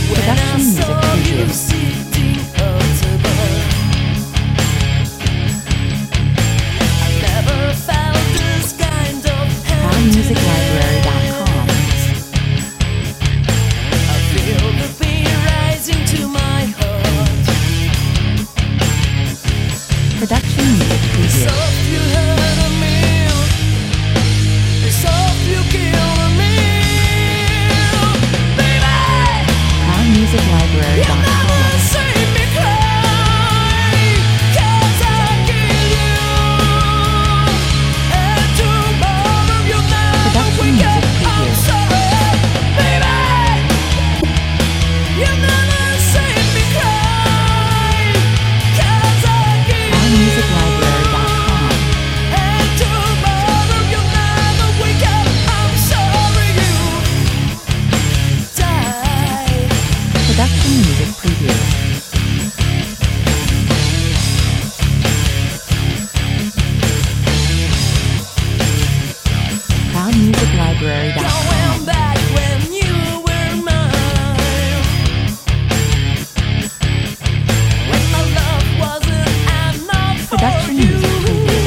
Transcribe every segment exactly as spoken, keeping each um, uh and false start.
Production music preview. Proud Music Library dot com. Production music preview. Proud Music Library dot com. Production music preview. Proud Music Library dot com. Production music preview. Proud Music Library dot com. Production music preview.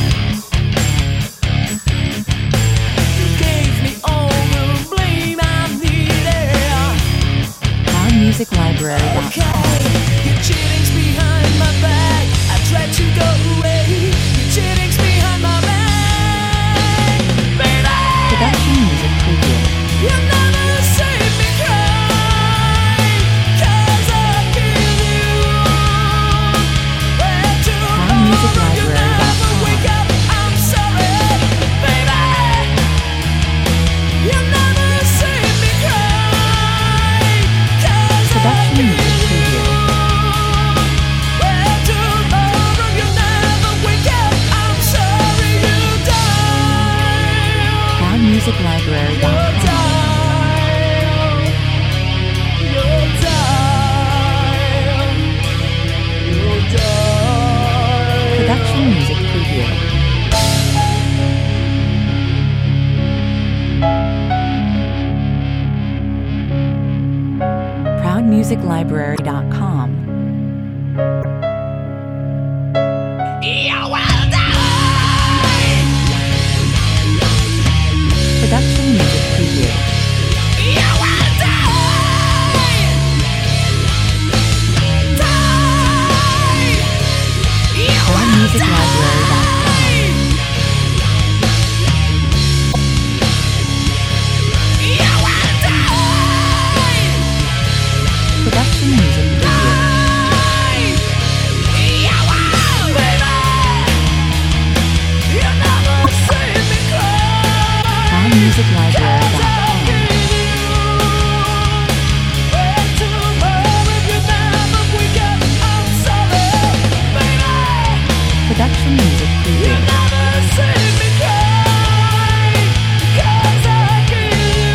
Proud Music Library dot com. Your cheating's behind my back. I tried to go away. Your cheating's behind my back, baby. Production music preview. You never save me cry, 'cause I kill you. Where to Proud Music morrow, you Library dot never com. wake up. I'm sorry, baby. You never save me cry, 'cause I Production kill music you. preview. Where tomorrow you never wake up. I'm sorry you died. Proud Music Library dot com. You died. You died. Production music preview. Proud Music Library dot com. You will die. Production music preview. You will die. Die. You Proud will Music Library dot com. You will die. Production music preview. You will, baby. You never save me cry. Proud Music Library dot com. Where tomorrow you never wake up. I'm sorry, baby. Production music You preview. never save me cry, 'cause I kill you.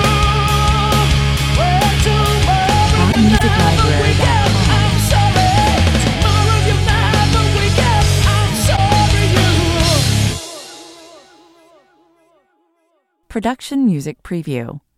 Where tomorrow Proud you Music never Library wake dot up. com. I'm sorry. Tomorrow you never wake up. I'm sorry you. Production music preview.